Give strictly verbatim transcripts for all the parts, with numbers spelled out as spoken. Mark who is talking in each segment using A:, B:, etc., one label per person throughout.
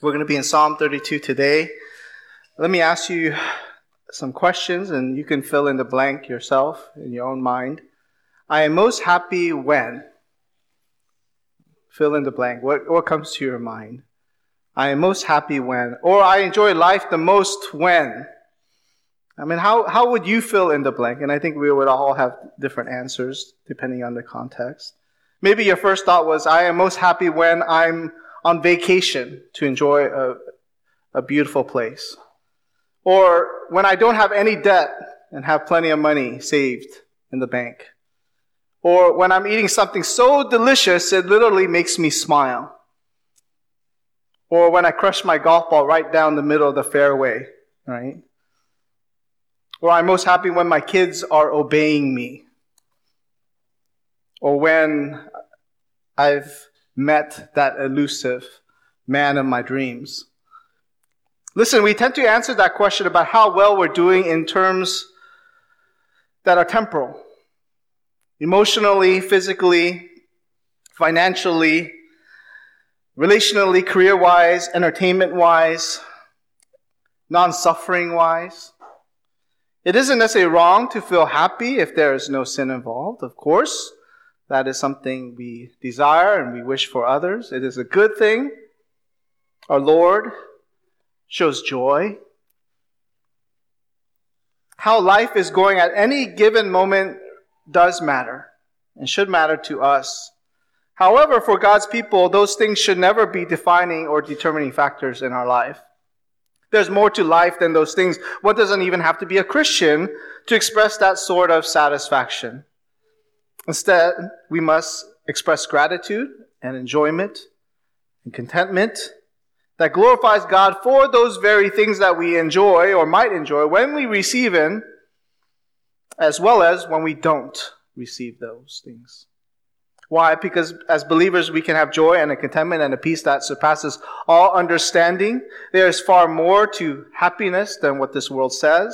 A: We're going to be in Psalm thirty-two today. Let me ask you some questions, and you can fill in the blank yourself in your own mind. I am most happy when? Fill in the blank. What, what comes to your mind? I am most happy when? Or I enjoy life the most when? I mean, how, how would you fill in the blank? And I think we would all have different answers depending on the context. Maybe your first thought was, I am most happy when I'm on vacation to enjoy a, a beautiful place. Or when I don't have any debt and have plenty of money saved in the bank. Or when I'm eating something so delicious it literally makes me smile. Or when I crush my golf ball right down the middle of the fairway, right? Or I'm most happy when my kids are obeying me. Or when I've met that elusive man of my dreams. Listen, we tend to answer that question about how well we're doing in terms that are temporal. Emotionally, physically, financially, relationally, career-wise, entertainment-wise, non-suffering-wise. It isn't necessarily wrong to feel happy if there is no sin involved, of course. That is something we desire and we wish for others. It is a good thing. Our Lord shows joy. How life is going at any given moment does matter and should matter to us. However, for God's people, those things should never be defining or determining factors in our life. There's more to life than those things. One doesn't even have to be a Christian to express that sort of satisfaction. Instead, we must express gratitude and enjoyment and contentment that glorifies God for those very things that we enjoy or might enjoy when we receive Him, as well as when we don't receive those things. Why? Because as believers, we can have joy and a contentment and a peace that surpasses all understanding. There is far more to happiness than what this world says.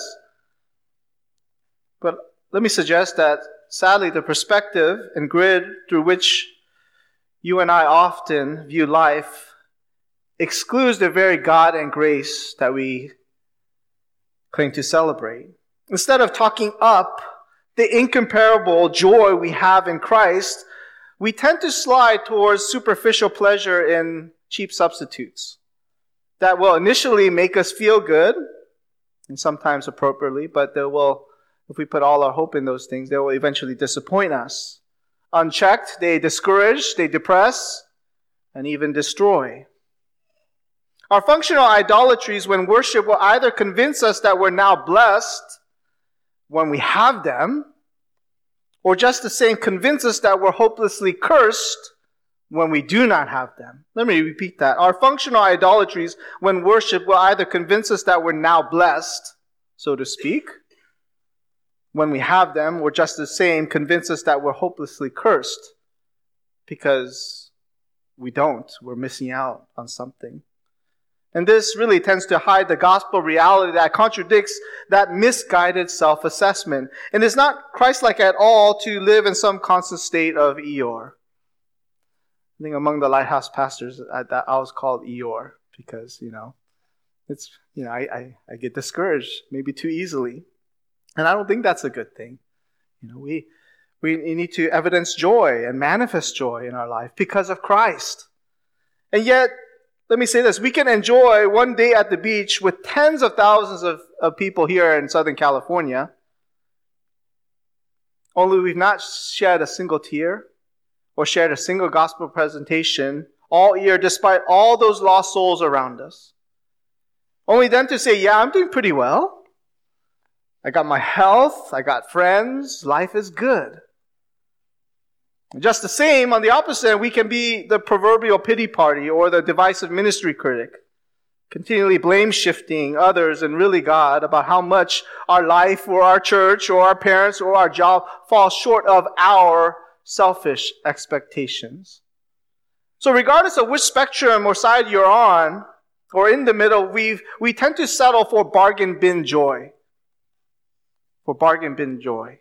A: But let me suggest that, sadly, the perspective and grid through which you and I often view life excludes the very God and grace that we claim to celebrate. Instead of talking up the incomparable joy we have in Christ, we tend to slide towards superficial pleasure in cheap substitutes that will initially make us feel good, and sometimes appropriately, but they will, if we put all our hope in those things, they will eventually disappoint us. Unchecked, they discourage, they depress, and even destroy. Our functional idolatries when worship will either convince us that we're now blessed when we have them, or just the same convince us that we're hopelessly cursed when we do not have them. Let me repeat that. Our functional idolatries when worship will either convince us that we're now blessed, so to speak, when we have them, or just the same convince us that we're hopelessly cursed because we don't. We're missing out on something. And this really tends to hide the gospel reality that contradicts that misguided self-assessment. And it's not Christ-like at all to live in some constant state of Eeyore. I think among the Lighthouse pastors, I, I was called Eeyore because, you know, it's, you know, I, I, I get discouraged maybe too easily. And I don't think that's a good thing. You know, we, we need to evidence joy and manifest joy in our life because of Christ. And yet, let me say this, we can enjoy one day at the beach with tens of thousands of, of people here in Southern California, only we've not shed a single tear or shared a single gospel presentation all year despite all those lost souls around us. Only then to say, yeah, I'm doing pretty well. I got my health, I got friends, life is good. Just the same, on the opposite, we can be the proverbial pity party or the divisive ministry critic, continually blame-shifting others and really God about how much our life or our church or our parents or our job falls short of our selfish expectations. So regardless of which spectrum or side you're on, or in the middle, we we tend to settle for bargain bin joy. For bargain bin joy.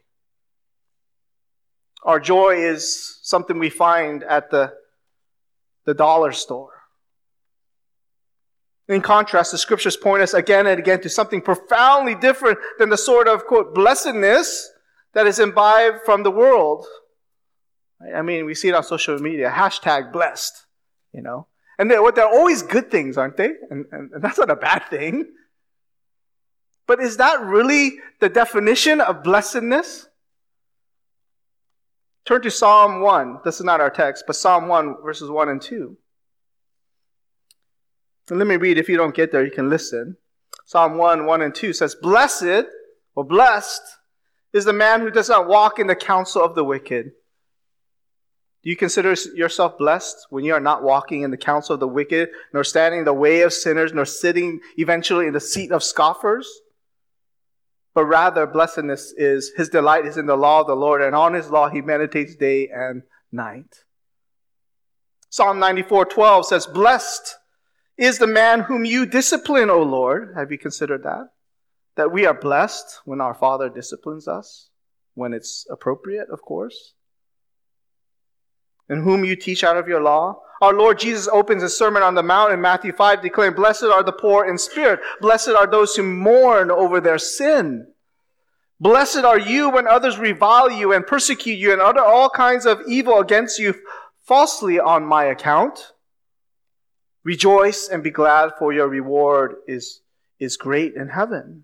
A: Our joy is something we find at the, the dollar store. In contrast, the scriptures point us again and again to something profoundly different than the sort of, quote, blessedness that is imbibed from the world. I mean, we see it on social media, hashtag blessed, you know. And they're, they're always good things, aren't they? And, and, and that's not a bad thing. But is that really the definition of blessedness? Turn to Psalm one. This is not our text, but Psalm one, verses one and two. And let me read. If you don't get there, you can listen. Psalm one, one and two says, Blessed, or blessed, is the man who does not walk in the counsel of the wicked. Do you consider yourself blessed when you are not walking in the counsel of the wicked, nor standing in the way of sinners, nor sitting eventually in the seat of scoffers? But rather, blessedness is, his delight is in the law of the Lord, and on his law he meditates day and night. Psalm ninety-four, twelve says, Blessed is the man whom you discipline, O Lord. Have you considered that? That we are blessed when our Father disciplines us, when it's appropriate, of course. And whom you teach out of your law. Our Lord Jesus opens his Sermon on the Mount in Matthew five, declaring, Blessed are the poor in spirit. Blessed are those who mourn over their sin. Blessed are you when others revile you and persecute you and utter all kinds of evil against you falsely on my account. Rejoice and be glad, for your reward is, is great in heaven.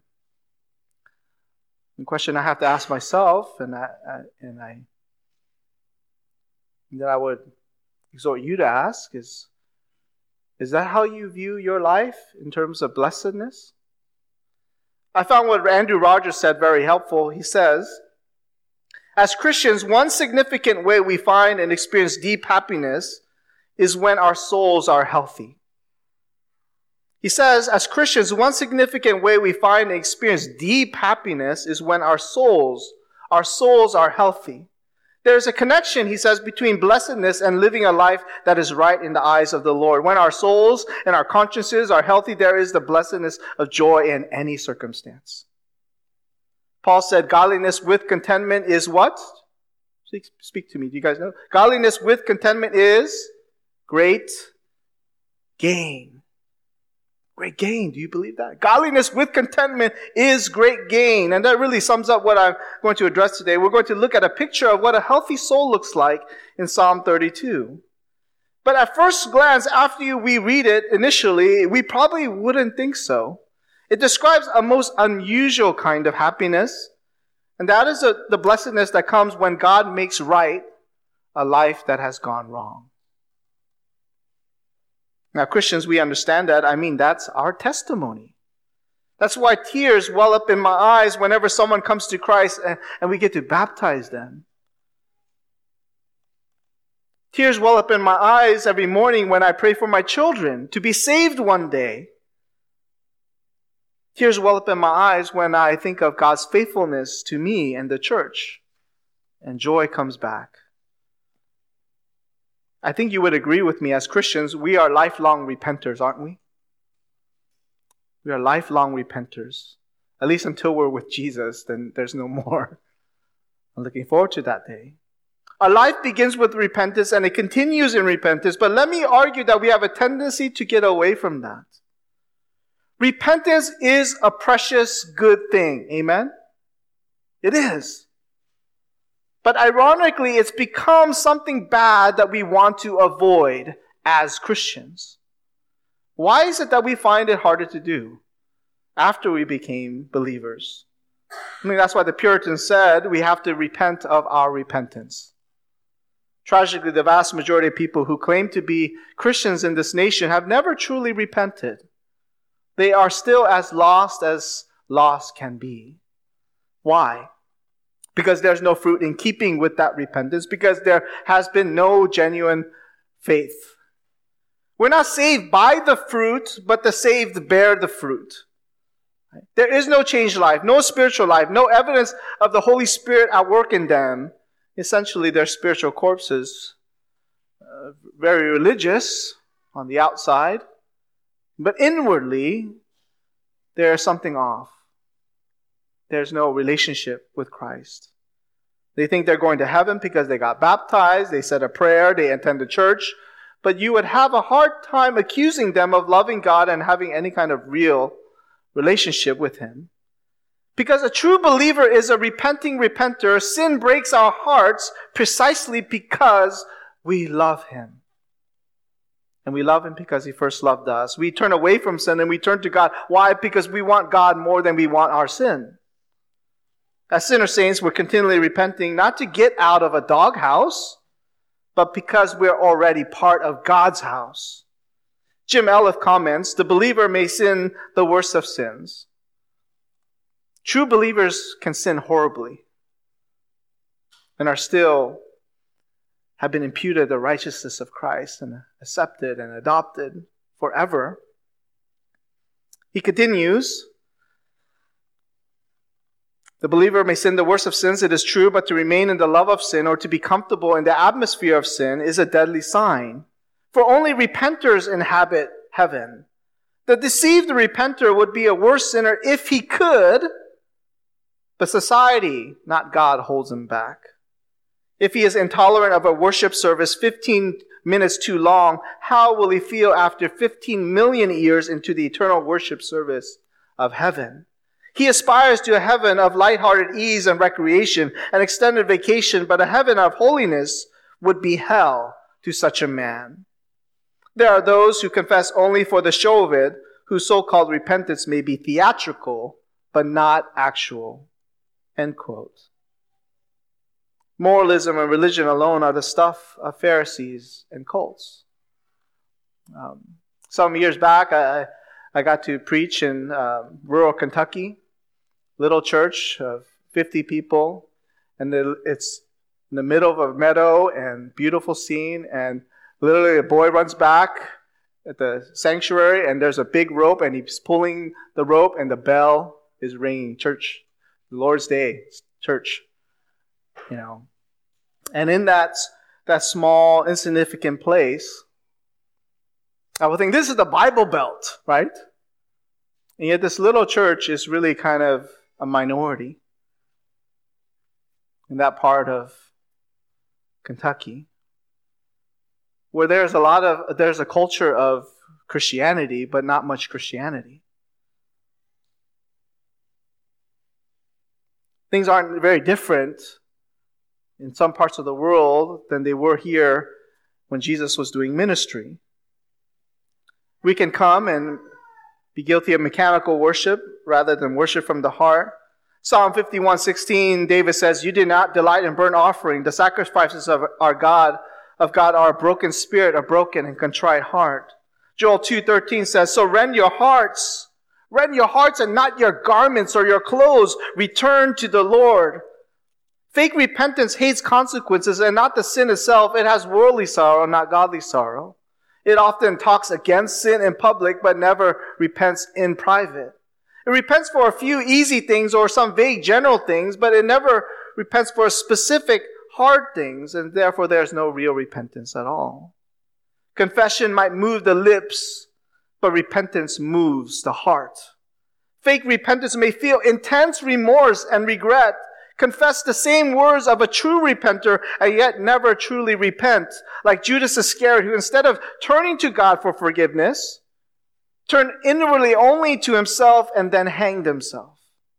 A: The question I have to ask myself, and I, I, and I that I would exhort you to ask is, is that how you view your life in terms of blessedness? I found what Andrew Rogers said very helpful. He says, as Christians, one significant way we find and experience deep happiness is when our souls are healthy. He says, as Christians, one significant way we find and experience deep happiness is when our souls, our souls are healthy. There's a connection, he says, between blessedness and living a life that is right in the eyes of the Lord. When our souls and our consciences are healthy, there is the blessedness of joy in any circumstance. Paul said, godliness with contentment is what? Speak, speak to me. Do you guys know? Godliness with contentment is great gain. Great gain. Do you believe that? Godliness with contentment is great gain. And that really sums up what I'm going to address today. We're going to look at a picture of what a healthy soul looks like in Psalm thirty-two. But at first glance, after you, we read it initially, we probably wouldn't think so. It describes a most unusual kind of happiness. And that is a, the blessedness that comes when God makes right a life that has gone wrong. Now, Christians, we understand that. I mean, that's our testimony. That's why tears well up in my eyes whenever someone comes to Christ and, and we get to baptize them. Tears well up in my eyes every morning when I pray for my children to be saved one day. Tears well up in my eyes when I think of God's faithfulness to me and the church. And joy comes back. I think you would agree with me, as Christians, we are lifelong repenters, aren't we? We are lifelong repenters. At least until we're with Jesus, then there's no more. I'm looking forward to that day. Our life begins with repentance and it continues in repentance, but let me argue that we have a tendency to get away from that. Repentance is a precious good thing. Amen? It is. But ironically, it's become something bad that we want to avoid as Christians. Why is it that we find it harder to do after we became believers? I mean, that's why the Puritans said we have to repent of our repentance. Tragically, the vast majority of people who claim to be Christians in this nation have never truly repented. They are still as lost as lost can be. Why? Because there's no fruit in keeping with that repentance. Because there has been no genuine faith. We're not saved by the fruit, but the saved bear the fruit. There is no changed life, no spiritual life, no evidence of the Holy Spirit at work in them. Essentially, they're spiritual corpses. Uh, very religious on the outside. But inwardly, there's something off. There's no relationship with Christ. They think they're going to heaven because they got baptized, they said a prayer, they attended church, but you would have a hard time accusing them of loving God and having any kind of real relationship with Him. Because a true believer is a repenting repenter. Sin breaks our hearts precisely because we love Him. And we love Him because He first loved us. We turn away from sin and we turn to God. Why? Because we want God more than we want our sin. As sinner saints, we're continually repenting, not to get out of a doghouse, but because we're already part of God's house. Jim Elliff comments, the believer may sin the worst of sins. True believers can sin horribly and are still have been imputed the righteousness of Christ and accepted and adopted forever. He continues, the believer may sin the worst of sins, it is true, but to remain in the love of sin or to be comfortable in the atmosphere of sin is a deadly sign. For only repenters inhabit heaven. The deceived repenter would be a worse sinner if he could, but society, not God, holds him back. If he is intolerant of a worship service fifteen minutes too long, how will he feel after fifteen million years into the eternal worship service of heaven? He aspires to a heaven of lighthearted ease and recreation, an extended vacation, but a heaven of holiness would be hell to such a man. There are those who confess only for the show of it, whose so-called repentance may be theatrical, but not actual. End quote. Moralism and religion alone are the stuff of Pharisees and cults. Um, some years back, I, I got to preach in um, rural Kentucky, little church of fifty people, and it's in the middle of a meadow and beautiful scene, and literally a boy runs back at the sanctuary, and there's a big rope, and he's pulling the rope, and the bell is ringing. Church, the Lord's Day, church, you know. And in that, that small, insignificant place, I would think this is the Bible Belt, right? And yet this little church is really kind of a minority in that part of Kentucky, where there's a lot of, there's a culture of Christianity, but not much Christianity. Things aren't very different in some parts of the world than they were here when Jesus was doing ministry. We can come and be guilty of mechanical worship rather than worship from the heart. Psalm fifty-one sixteen, David says, "You did not delight in burnt offering. The sacrifices of our God, of God are a broken spirit, a broken and contrite heart." Joel two thirteen says, "So rend your hearts, rend your hearts and not your garments or your clothes. Return to the Lord." Fake repentance hates consequences and not the sin itself. It has worldly sorrow, not godly sorrow. It often talks against sin in public, but never repents in private. It repents for a few easy things or some vague general things, but it never repents for specific hard things, and therefore there's no real repentance at all. Confession might move the lips, but repentance moves the heart. Fake repentance may feel intense remorse and regret, confess the same words of a true repenter, and yet never truly repent. Like Judas Iscariot, who instead of turning to God for forgiveness, turned inwardly only to himself and then hanged himself.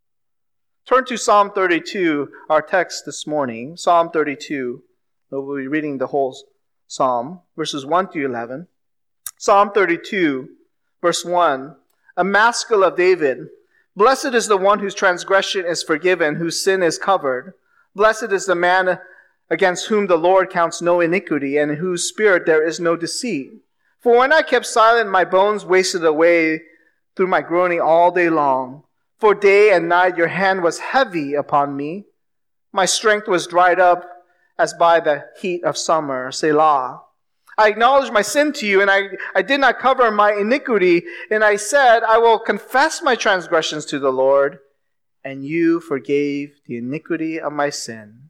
A: Turn to Psalm thirty-two, our text this morning. Psalm thirty-two. We'll be reading the whole psalm, verses one to eleven. Psalm thirty-two, verse one. A maskil of David. Blessed is the one whose transgression is forgiven, whose sin is covered. Blessed is the man against whom the Lord counts no iniquity, and in whose spirit there is no deceit. For when I kept silent, my bones wasted away through my groaning all day long. For day and night your hand was heavy upon me. My strength was dried up as by the heat of summer. Selah. I acknowledged my sin to you, and I, I did not cover my iniquity. And I said, I will confess my transgressions to the Lord, and you forgave the iniquity of my sin.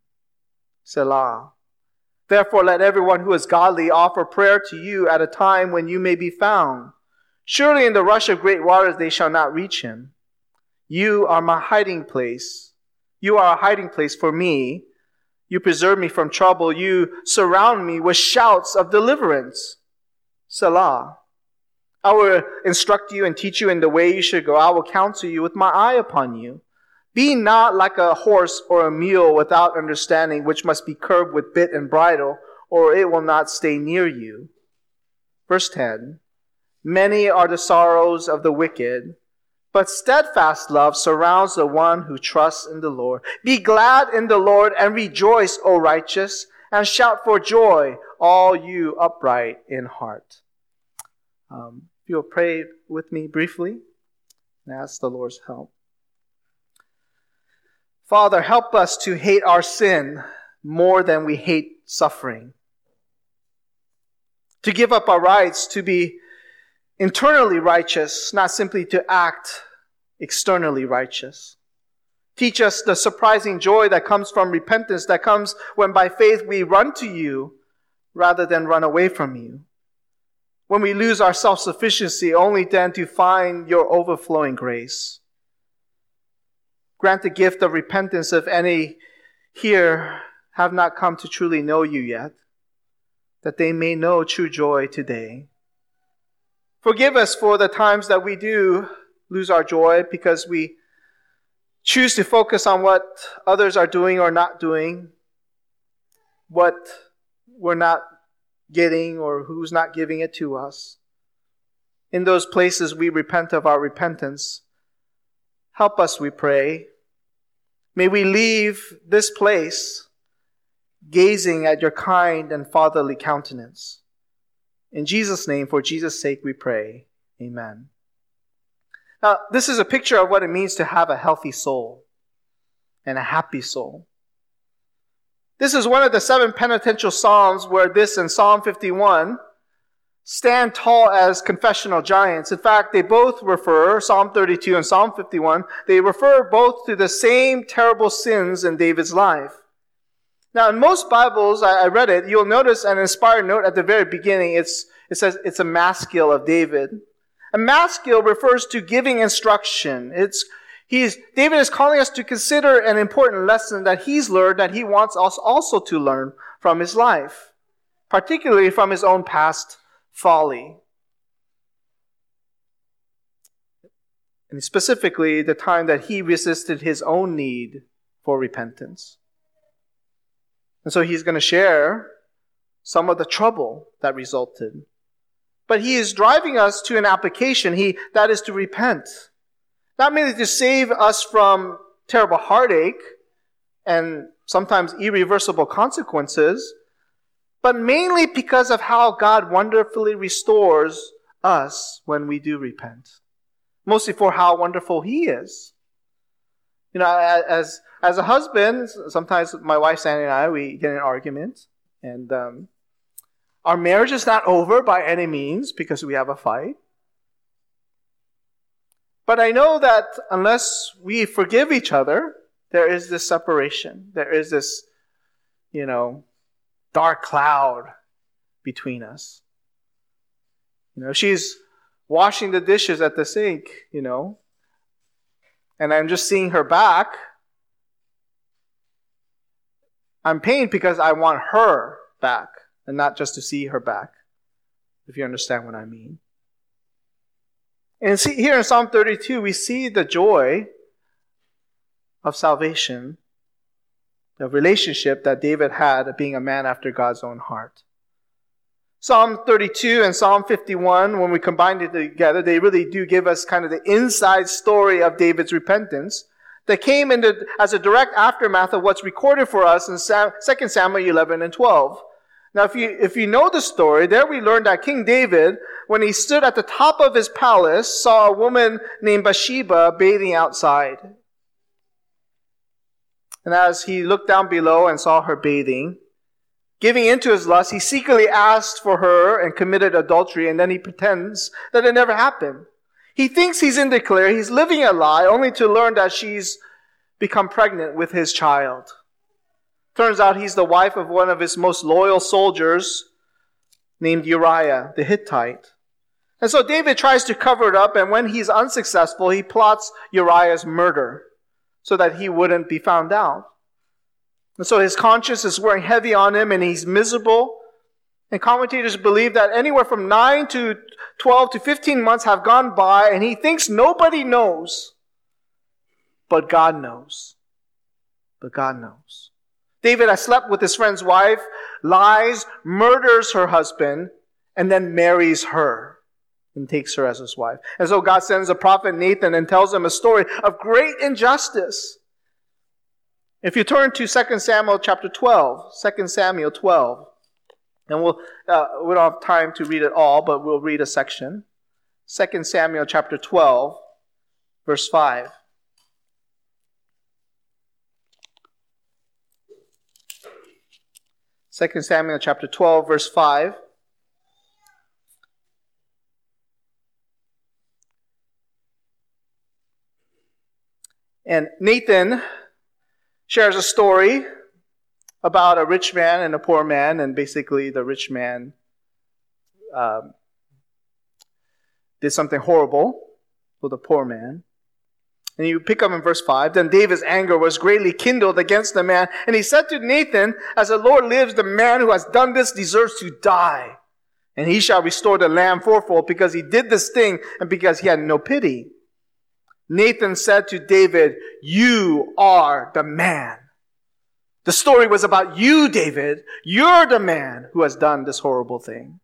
A: Selah. Therefore, let everyone who is godly offer prayer to you at a time when you may be found. Surely in the rush of great waters they shall not reach him. You are my hiding place. You are a hiding place for me. You preserve me from trouble. You surround me with shouts of deliverance. Selah. I will instruct you and teach you in the way you should go. I will counsel you with my eye upon you. Be not like a horse or a mule without understanding, which must be curbed with bit and bridle, or it will not stay near you. Verse ten. Many are the sorrows of the wicked, but steadfast love surrounds the one who trusts in the Lord. Be glad in the Lord and rejoice, O righteous, and shout for joy, all you upright in heart. Um, if you'll pray with me briefly and ask the Lord's help. Father, help us to hate our sin more than we hate suffering. To give up our rights to be internally righteous, not simply to act externally righteous. Teach us the surprising joy that comes from repentance, that comes when by faith we run to you rather than run away from you. When we lose our self-sufficiency, only then to find your overflowing grace. Grant the gift of repentance if any here have not come to truly know you yet, that they may know true joy today. Forgive us for the times that we do lose our joy because we choose to focus on what others are doing or not doing, what we're not getting or who's not giving it to us. In those places we repent of our repentance. Help us, we pray. May we leave this place gazing at your kind and fatherly countenance. In Jesus' name, for Jesus' sake, we pray. Amen. Now, this is a picture of what it means to have a healthy soul and a happy soul. This is one of the seven penitential psalms where this and Psalm fifty-one stand tall as confessional giants. In fact, they both refer, Psalm thirty-two and Psalm fifty-one, they refer both to the same terrible sins in David's life. Now, in most Bibles, I, I read it, you'll notice an inspired note at the very beginning. It's, it says it's a maskil of David. A maskil refers to giving instruction. It's He's, David is calling us to consider an important lesson that he's learned that he wants us also to learn from his life, particularly from his own past folly. And specifically, the time that he resisted his own need for repentance. And so he's going to share some of the trouble that resulted. But he is driving us to an application, he that is to repent. Not merely to save us from terrible heartache and sometimes irreversible consequences, but mainly because of how God wonderfully restores us when we do repent. Mostly for how wonderful He is. You know, as as a husband, sometimes my wife Sandy and I, we get in an argument, and um, our marriage is not over by any means because we have a fight. But I know that unless we forgive each other, there is this separation. There is this, you know, dark cloud between us. You know, she's washing the dishes at the sink, you know, and I'm just seeing her back. I'm pained because I want her back and not just to see her back, if you understand what I mean. And see, here in Psalm thirty-two, we see the joy of salvation, the relationship that David had of being a man after God's own heart. Psalm thirty-two and Psalm fifty-one, when we combine it together, they really do give us kind of the inside story of David's repentance that came into, as a direct aftermath of what's recorded for us in Second Samuel eleven and twelve. Now, if you, if you know the story, there we learn that King David, when he stood at the top of his palace, saw a woman named Bathsheba bathing outside. And as he looked down below and saw her bathing, giving into his lust, he secretly asked for her and committed adultery, and then he pretends that it never happened. He thinks he's in the clear, he's living a lie, only to learn that she's become pregnant with his child. Turns out he's the wife of one of his most loyal soldiers named Uriah the Hittite. And so David tries to cover it up, and when he's unsuccessful, he plots Uriah's murder so that he wouldn't be found out. And so his conscience is wearing heavy on him, and he's miserable. And commentators believe that anywhere from nine to twelve to fifteen months have gone by, and he thinks nobody knows. But God knows. But God knows. David has slept with his friend's wife, lies, murders her husband, and then marries her and takes her as his wife. And so God sends the prophet Nathan and tells him a story of great injustice. If you turn to Second Samuel chapter twelve, Second Samuel twelve, and we'll, uh, we don't have time to read it all, but we'll read a section. Second Samuel chapter twelve, verse five. Second Samuel chapter twelve, verse five. And Nathan shares a story about a rich man and a poor man, and basically the rich man um, did something horrible for the poor man. And you pick up in verse five, then David's anger was greatly kindled against the man, and he said to Nathan, as the Lord lives, the man who has done this deserves to die, and he shall restore the lamb fourfold, because he did this thing and because he had no pity. Nathan said to David, you are the man. The story was about you, David. You're the man who has done this horrible thing.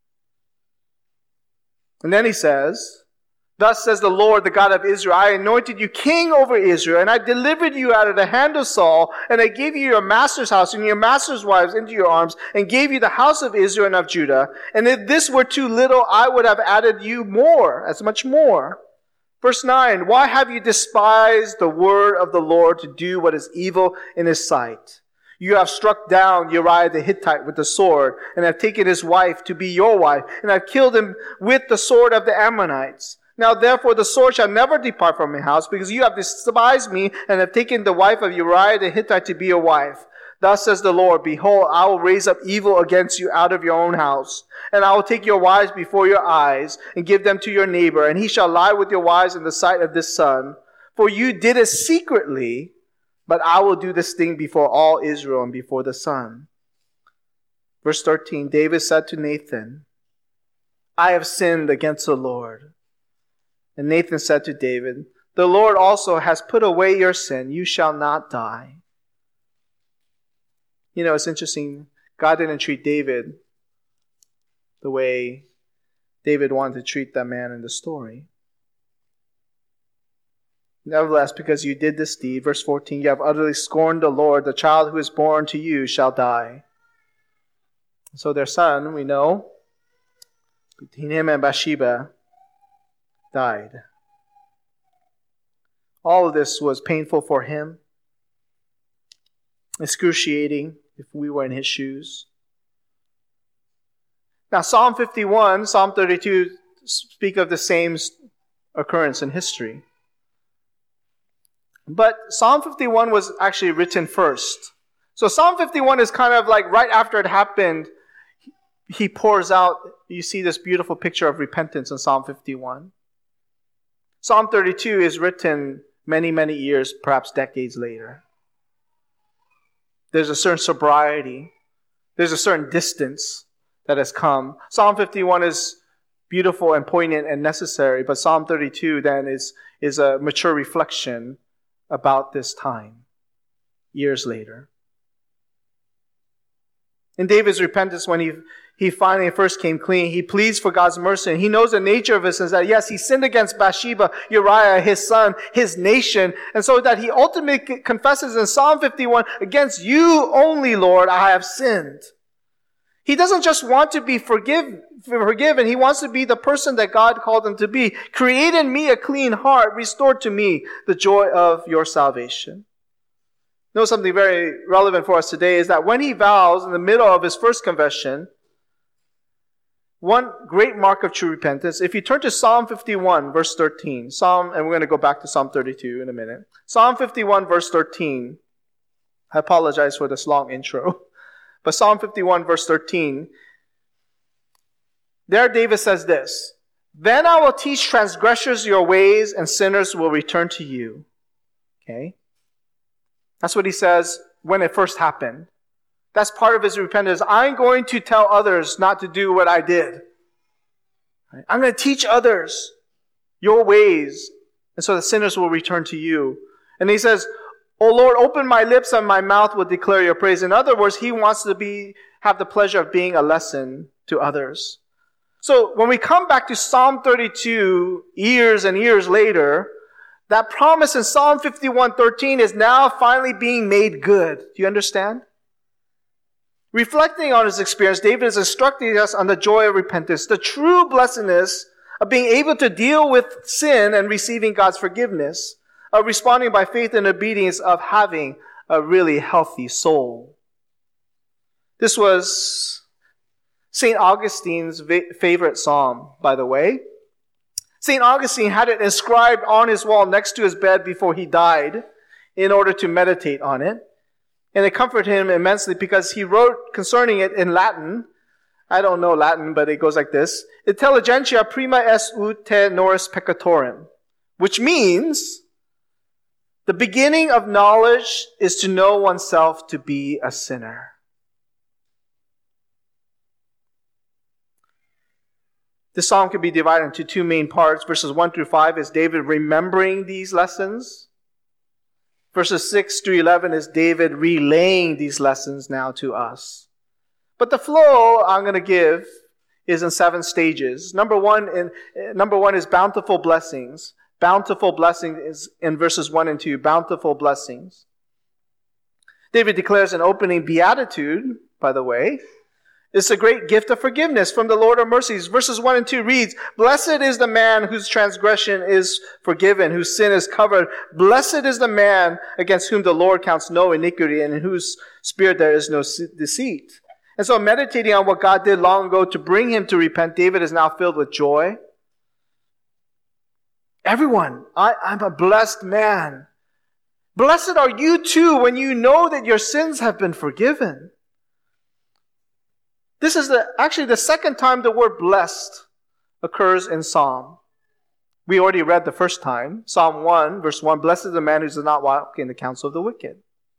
A: And then he says, thus says the Lord, the God of Israel, I anointed you king over Israel, and I delivered you out of the hand of Saul, and I gave you your master's house and your master's wives into your arms, and gave you the house of Israel and of Judah. And if this were too little, I would have added you more, as much more. Verse nine, why have you despised the word of the Lord to do what is evil in his sight? You have struck down Uriah the Hittite with the sword, and have taken his wife to be your wife, and have killed him with the sword of the Ammonites. Now therefore the sword shall never depart from your house, because you have despised me, and have taken the wife of Uriah the Hittite to be your wife. Thus says the Lord, behold, I will raise up evil against you out of your own house, and I will take your wives before your eyes, and give them to your neighbor, and he shall lie with your wives in the sight of this sun. For you did it secretly, but I will do this thing before all Israel and before the sun. Verse thirteen, David said to Nathan, I have sinned against the Lord. And Nathan said to David, the Lord also has put away your sin. You shall not die. You know, it's interesting. God didn't treat David the way David wanted to treat that man in the story. Nevertheless, because you did this deed, verse fourteen, you have utterly scorned the Lord, the child who is born to you shall die. So their son, we know, between him and Bathsheba, died. All of this was painful for him, excruciating if we were in his shoes. Now, Psalm fifty-one, Psalm thirty-two speak of the same occurrence in history. But Psalm fifty-one was actually written first. So Psalm fifty-one is kind of like right after it happened, he pours out, you see this beautiful picture of repentance in Psalm fifty-one. Psalm thirty-two is written many, many years, perhaps decades later. There's a certain sobriety. There's a certain distance that has come. Psalm fifty-one is beautiful and poignant and necessary, but Psalm thirty-two then is, is a mature reflection about this time, years later. In David's repentance, when he, he finally first came clean, he pleads for God's mercy, and he knows the nature of his sins, that yes, he sinned against Bathsheba, Uriah, his son, his nation, and so that he ultimately confesses in Psalm fifty-one, against you only, Lord, I have sinned. He doesn't just want to be forgive, forgiven. He wants to be the person that God called him to be. Create in me a clean heart. Restore to me the joy of your salvation. You know, something very relevant for us today is that when he vows in the middle of his first confession, one great mark of true repentance, if you turn to Psalm fifty-one, verse thirteen, Psalm, and we're going to go back to Psalm thirty-two in a minute. Psalm fifty-one, verse thirteen. I apologize for this long intro. But Psalm fifty-one, verse thirteen, there David says this, then I will teach transgressors your ways, and sinners will return to you. Okay? That's what he says when it first happened. That's part of his repentance. I'm going to tell others not to do what I did. I'm going to teach others your ways, and so the sinners will return to you. And he says, "O Lord, open my lips and my mouth will declare your praise." In other words, he wants to be have the pleasure of being a lesson to others. So when we come back to Psalm thirty-two, years and years later, that promise in Psalm fifty-one thirteen is now finally being made good. Do you understand? Reflecting on his experience, David is instructing us on the joy of repentance, the true blessedness of being able to deal with sin and receiving God's forgiveness, of responding by faith and obedience, of having a really healthy soul. This was Saint Augustine's va- favorite psalm, by the way. Saint Augustine had it inscribed on his wall next to his bed before he died in order to meditate on it. And it comforted him immensely because he wrote concerning it in Latin. I don't know Latin, but it goes like this: "Intelligentia prima est ut te noris peccatorum," which means the beginning of knowledge is to know oneself to be a sinner. This psalm can be divided into two main parts. Verses one through five is David remembering these lessons. Verses six through eleven is David relaying these lessons now to us. But the flow I'm going to give is in seven stages. Number one, in, number one is bountiful blessings. Bountiful blessings is in verses one and two. Bountiful blessings. David declares an opening beatitude, by the way. It's a great gift of forgiveness from the Lord of mercies. Verses one and two reads, "Blessed is the man whose transgression is forgiven, whose sin is covered. Blessed is the man against whom the Lord counts no iniquity, and in whose spirit there is no deceit." And so meditating on what God did long ago to bring him to repent, David is now filled with joy. Everyone, I, I'm a blessed man. Blessed are you too when you know that your sins have been forgiven. This is the actually the second time the word blessed occurs in Psalm. We already read the first time, Psalm one, verse one, "Blessed is the man who does not walk in the counsel of the wicked."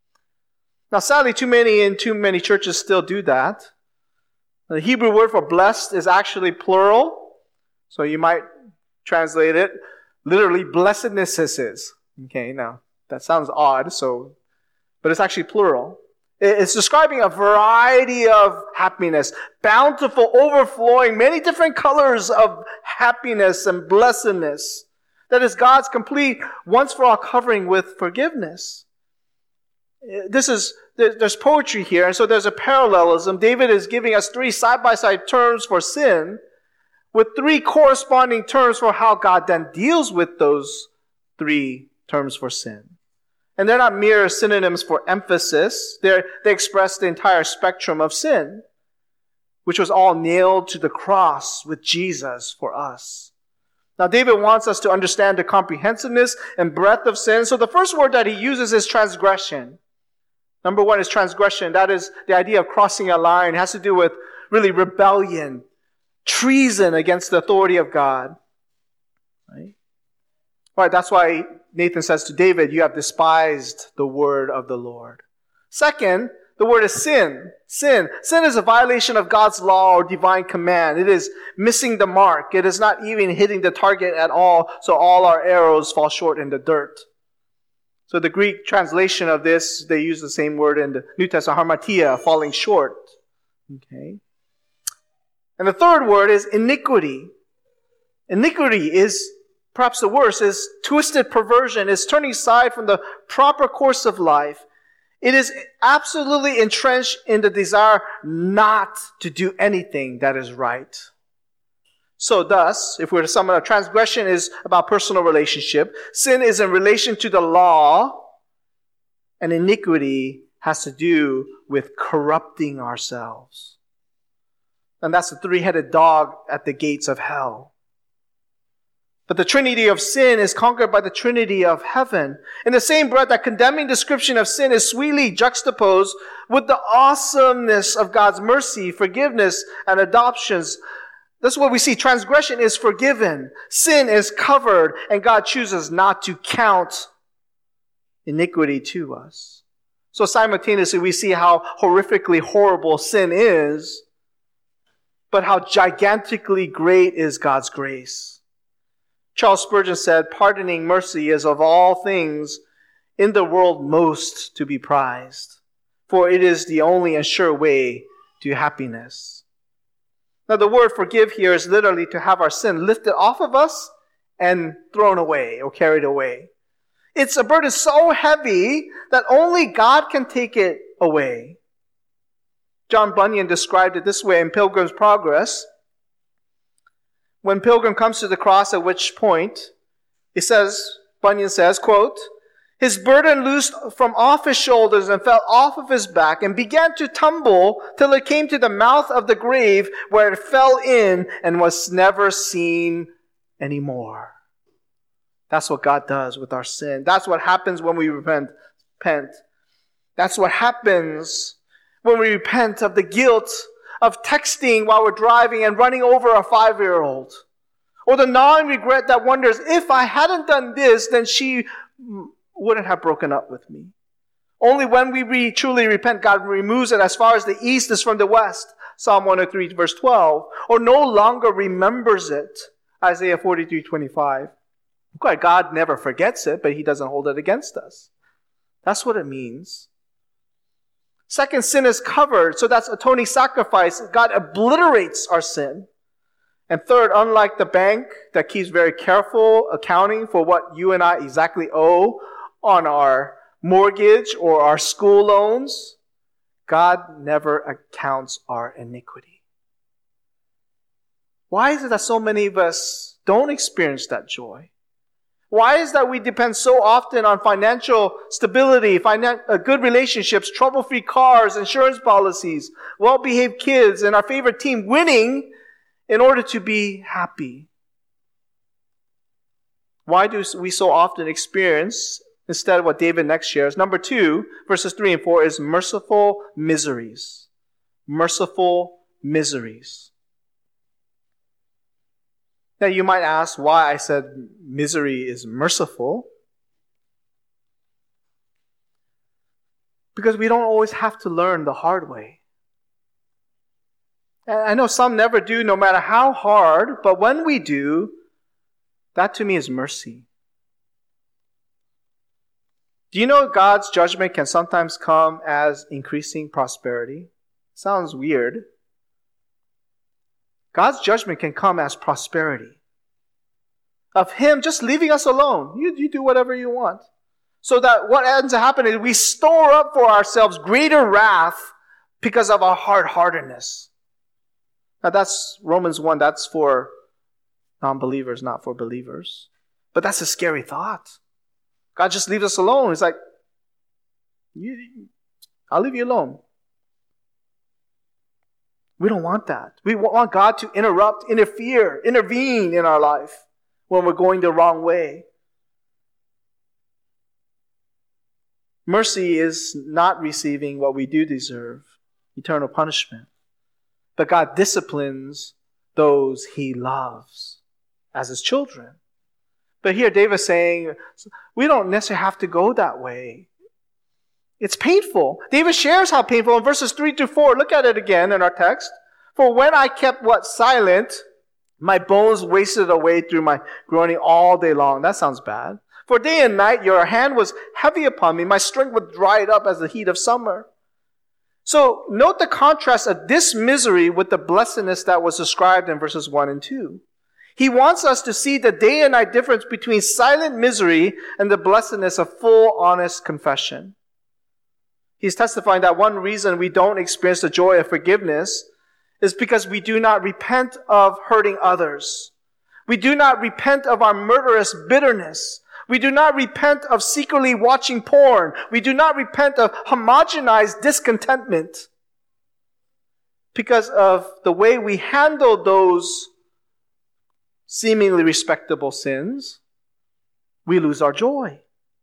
A: Now, sadly, too many in too many churches still do that. The Hebrew word for blessed is actually plural, so you might translate it literally blessednesses. Okay, now that sounds odd, so but it's actually plural. It's describing a variety of happiness, bountiful, overflowing, many different colors of happiness and blessedness. That is God's complete, once for all covering with forgiveness. This is, there's poetry here, and so there's a parallelism. David is giving us three side-by-side terms for sin, with three corresponding terms for how God then deals with those three terms for sin. And they're not mere synonyms for emphasis. They're, they express the entire spectrum of sin, which was all nailed to the cross with Jesus for us. Now, David wants us to understand the comprehensiveness and breadth of sin. So the first word that he uses is transgression. Number one is transgression. That is the idea of crossing a line. It has to do with really rebellion, treason against the authority of God. Right? All right, that's why Nathan says to David, "You have despised the word of the Lord." Second, the word is sin. Sin. Sin is a violation of God's law or divine command. It is missing the mark. It is not even hitting the target at all, so all our arrows fall short in the dirt. So the Greek translation of this, they use the same word in the New Testament, harmatia, falling short. Okay. And the third word is iniquity. Iniquity is perhaps the worst, is twisted perversion, is turning aside from the proper course of life. It is absolutely entrenched in the desire not to do anything that is right. So thus, if we were to sum it up, transgression is about personal relationship, sin is in relation to the law, and iniquity has to do with corrupting ourselves. And that's the three-headed dog at the gates of hell. But the trinity of sin is conquered by the trinity of heaven. In the same breath, that condemning description of sin is sweetly juxtaposed with the awesomeness of God's mercy, forgiveness, and adoptions. That's what we see. Transgression is forgiven. Sin is covered, and God chooses not to count iniquity to us. So simultaneously, we see how horrifically horrible sin is, but how gigantically great is God's grace. Charles Spurgeon said, "Pardoning mercy is of all things in the world most to be prized, for it is the only and sure way to happiness." Now, the word forgive here is literally to have our sin lifted off of us and thrown away or carried away. It's a burden so heavy that only God can take it away. John Bunyan described it this way in Pilgrim's Progress. When Pilgrim comes to the cross, at which point, it says, Bunyan says, quote, "His burden loosed from off his shoulders and fell off of his back and began to tumble till it came to the mouth of the grave, where it fell in and was never seen anymore." That's what God does with our sin. That's what happens when we repent. repent. That's what happens when we repent of the guilt of texting while we're driving and running over a five-year-old. Or the gnawing regret that wonders, if I hadn't done this, then she wouldn't have broken up with me. Only when we re- truly repent, God removes it as far as the east is from the west. Psalm one oh three, verse twelve. Or no longer remembers it. Isaiah forty-three, twenty-five. God never forgets it, but He doesn't hold it against us. That's what it means. Second, sin is covered. So that's atoning sacrifice. God obliterates our sin. And third, unlike the bank that keeps very careful accounting for what you and I exactly owe on our mortgage or our school loans, God never accounts our iniquity. Why is it that so many of us don't experience that joy? Why is that we depend so often on financial stability, finan- uh, good relationships, trouble-free cars, insurance policies, well-behaved kids, and our favorite team winning in order to be happy? Why do we so often experience, instead of what David next shares, number two, verses three and four, is merciful miseries. Merciful miseries. Now you might ask why I said misery is merciful. Because we don't always have to learn the hard way. And I know some never do, no matter how hard, but when we do, that to me is mercy. Do you know God's judgment can sometimes come as increasing prosperity? Sounds weird. God's judgment can come as prosperity. Of Him just leaving us alone. You, you do whatever you want. So that what ends up happening is we store up for ourselves greater wrath because of our hard-heartedness. Now that's Romans one. That's for non-believers, not for believers. But that's a scary thought. God just leaves us alone. He's like, you, I'll leave you alone. We don't want that. We want God to interrupt, interfere, intervene in our life when we're going the wrong way. Mercy is not receiving what we do deserve, eternal punishment. But God disciplines those He loves as His children. But here David's saying, we don't necessarily have to go that way. It's painful. David shares how painful in verses three to four. Look at it again in our text. For when I kept what silent, my bones wasted away through my groaning all day long. That sounds bad. For day and night your hand was heavy upon me. My strength was dried up as the heat of summer. So note the contrast of this misery with the blessedness that was described in verses one and two. He wants us to see the day and night difference between silent misery and the blessedness of full, honest confession. He's testifying that one reason we don't experience the joy of forgiveness is because we do not repent of hurting others. We do not repent of our murderous bitterness. We do not repent of secretly watching porn. We do not repent of homogenized discontentment. Because of the way we handle those seemingly respectable sins, we lose our joy.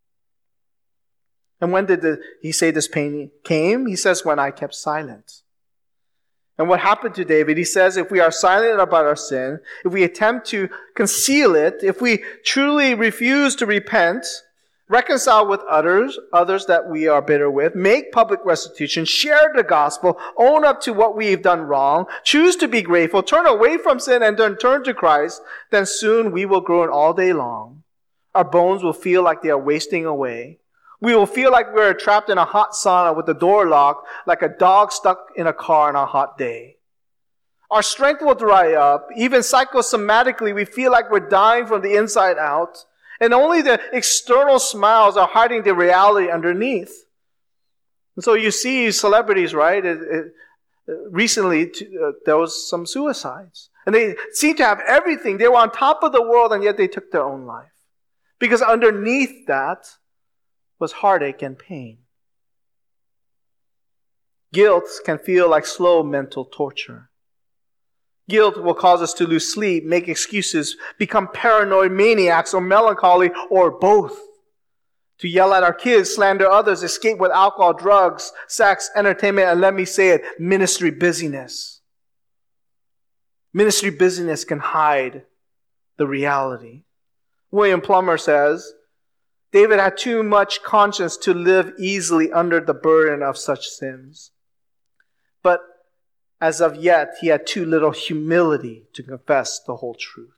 A: And when did the, he say this pain came? He says, when I kept silent. And what happened to David? He says, if we are silent about our sin, if we attempt to conceal it, if we truly refuse to repent, reconcile with others, others that we are bitter with, make public restitution, share the gospel, own up to what we've done wrong, choose to be grateful, turn away from sin and then turn to Christ, then soon we will groan all day long. Our bones will feel like they are wasting away. We will feel like we're trapped in a hot sauna with the door locked, like a dog stuck in a car on a hot day. Our strength will dry up. Even psychosomatically, we feel like we're dying from the inside out. And only the external smiles are hiding the reality underneath. And so you see celebrities, right? It, it, recently, uh, there was some suicides. And they seemed to have everything. They were on top of the world, and yet they took their own life. Because underneath that was heartache and pain. Guilt can feel like slow mental torture. Guilt will cause us to lose sleep, make excuses, become paranoid maniacs or melancholy or both. To yell at our kids, slander others, escape with alcohol, drugs, sex, entertainment, and let me say it, ministry busyness. Ministry busyness can hide the reality. William Plummer says, David had too much conscience to live easily under the burden of such sins. But as of yet, he had too little humility to confess the whole truth.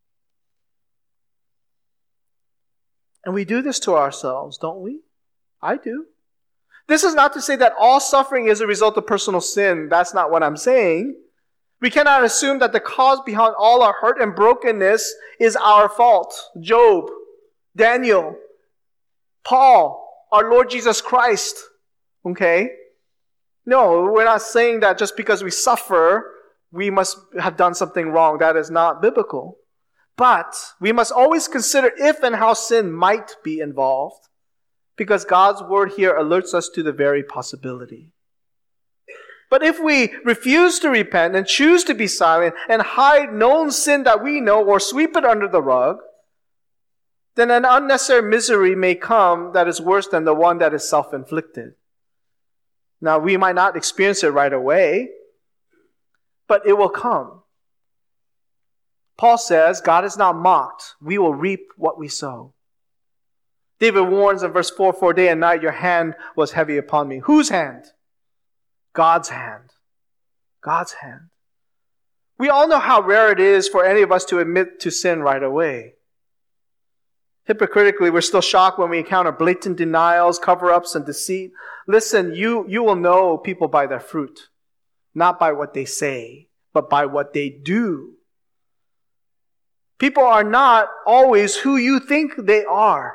A: And we do this to ourselves, don't we? I do. This is not to say that all suffering is a result of personal sin. That's not what I'm saying. We cannot assume that the cause behind all our hurt and brokenness is our fault. Job, Daniel, Paul, our Lord Jesus Christ. Okay? No, we're not saying that just because we suffer, we must have done something wrong. That is not biblical. But we must always consider if and how sin might be involved, because God's word here alerts us to the very possibility. But if we refuse to repent and choose to be silent and hide known sin that we know or sweep it under the rug, then an unnecessary misery may come that is worse than the one that is self-inflicted. Now, we might not experience it right away, but it will come. Paul says, God is not mocked. We will reap what we sow. David warns in verse four, for day and night your hand was heavy upon me. Whose hand? God's hand. God's hand. We all know how rare it is for any of us to admit to sin right away. Hypocritically, we're still shocked when we encounter blatant denials, cover-ups, and deceit. Listen, you, you will know people by their fruit, not by what they say, but by what they do. People are not always who you think they are.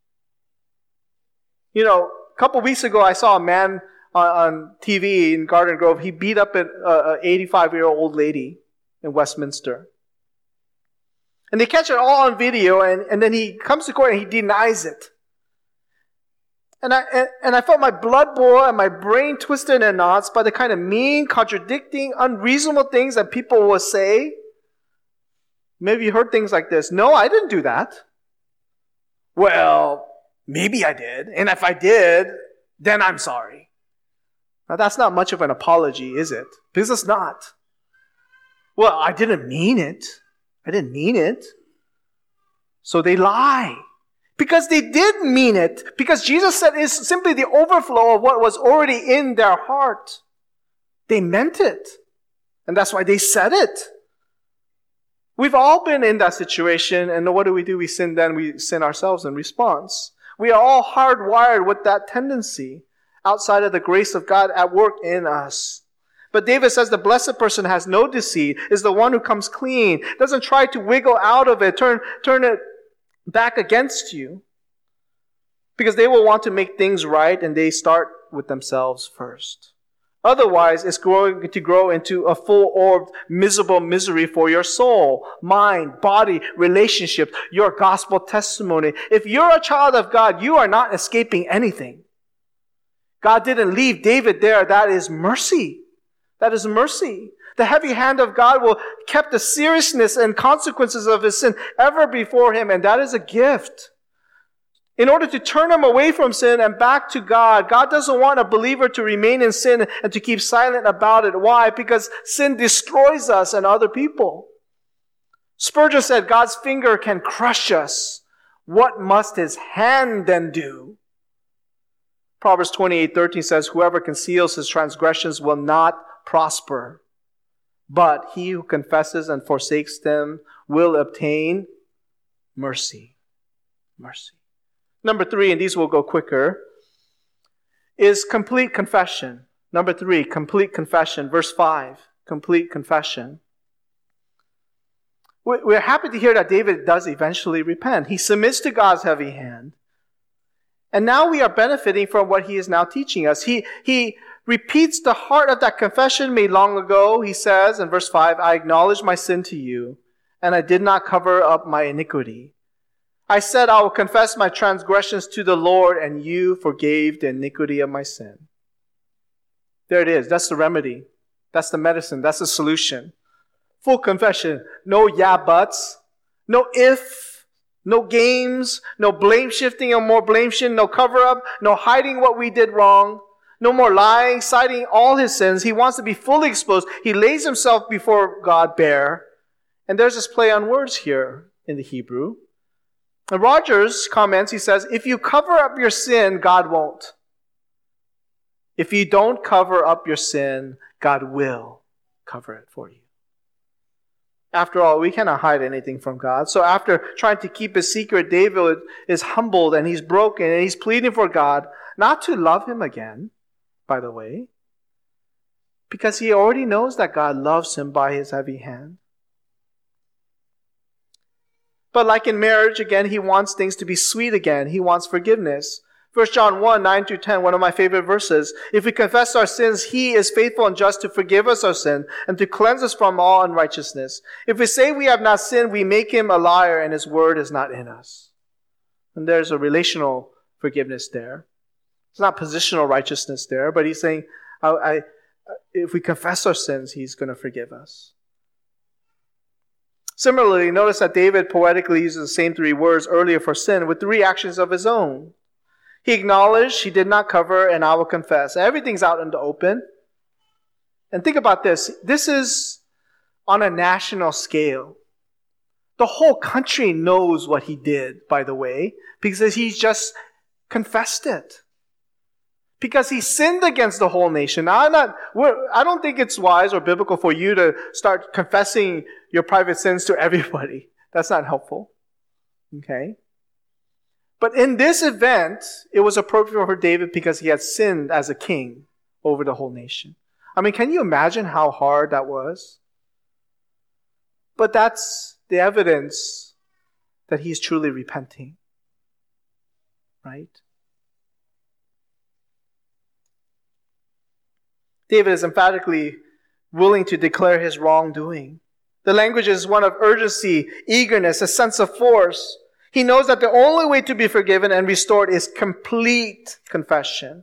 A: You know, a couple weeks ago, I saw a man on, on T V in Garden Grove. He beat up an eighty-five-year-old old lady in Westminster. And they catch it all on video, and, and then he comes to court and he denies it. And I and, and I felt my blood boil and my brain twisted in knots by the kind of mean, contradicting, unreasonable things that people will say. Maybe you heard things like this. No, I didn't do that. Well, maybe I did. And if I did, then I'm sorry. Now that's not much of an apology, is it? Because it's not. Well, I didn't mean it. I didn't mean it. So they lie. Because they did mean it. Because Jesus said it's simply the overflow of what was already in their heart. They meant it. And that's why they said it. We've all been in that situation, and what do we do? We sin then, we sin ourselves in response. We are all hardwired with that tendency outside of the grace of God at work in us. But David says the blessed person has no deceit, is the one who comes clean, doesn't try to wiggle out of it, turn, turn it back against you. Because they will want to make things right, and they start with themselves first. Otherwise, it's going to grow into a full-orbed, miserable misery for your soul, mind, body, relationships, your gospel testimony. If you're a child of God, you are not escaping anything. God didn't leave David there. That is mercy. That is mercy. The heavy hand of God will keep the seriousness and consequences of his sin ever before him, and that is a gift. In order to turn him away from sin and back to God, God doesn't want a believer to remain in sin and to keep silent about it. Why? Because sin destroys us and other people. Spurgeon said God's finger can crush us what must his hand then do? Proverbs twenty-eight thirteen says, whoever conceals his transgressions will not prosper, but he who confesses and forsakes them will obtain mercy. Mercy. Number three, and these will go quicker, is complete confession. Number three, complete confession. Verse five, complete confession. We're happy to hear that David does eventually repent. He submits to God's heavy hand. And now we are benefiting from what he is now teaching us. He, he repeats the heart of that confession made long ago. He says in verse five, I acknowledge my sin to you, and I did not cover up my iniquity. I said, I will confess my transgressions to the Lord, and you forgave the iniquity of my sin. There it is. That's the remedy. That's the medicine. That's the solution. Full confession. No yeah buts. No if. No games. No blame shifting or more blame shifting. No cover up. No hiding what we did wrong. No more lying, citing all his sins. He wants to be fully exposed. He lays himself before God bare. And there's this play on words here in the Hebrew. And Rogers comments, he says, if you cover up your sin, God won't. If you don't cover up your sin, God will cover it for you. After all, we cannot hide anything from God. So after trying to keep a secret, David is humbled and he's broken and he's pleading for God not to love him again, by the way, because he already knows that God loves him by his heavy hand. But like in marriage, again, he wants things to be sweet again. He wants forgiveness. First John one, nine through ten, one of my favorite verses. If we confess our sins, he is faithful and just to forgive us our sin and to cleanse us from all unrighteousness. If we say we have not sinned, we make him a liar and his word is not in us. And there's a relational forgiveness there. It's not positional righteousness there, but he's saying, I, I, if we confess our sins, he's going to forgive us. Similarly, notice that David poetically uses the same three words earlier for sin with three actions of his own. He acknowledged, he did not cover, and I will confess. Everything's out in the open. And think about this. This is on a national scale. The whole country knows what he did, by the way, because he's just confessed it. Because he sinned against the whole nation. Now, I'm not, I don't think it's wise or biblical for you to start confessing your private sins to everybody. That's not helpful. Okay? But in this event, it was appropriate for David because he had sinned as a king over the whole nation. I mean, can you imagine how hard that was? But that's the evidence that he's truly repenting. Right? David is emphatically willing to declare his wrongdoing. The language is one of urgency, eagerness, a sense of force. He knows that the only way to be forgiven and restored is complete confession.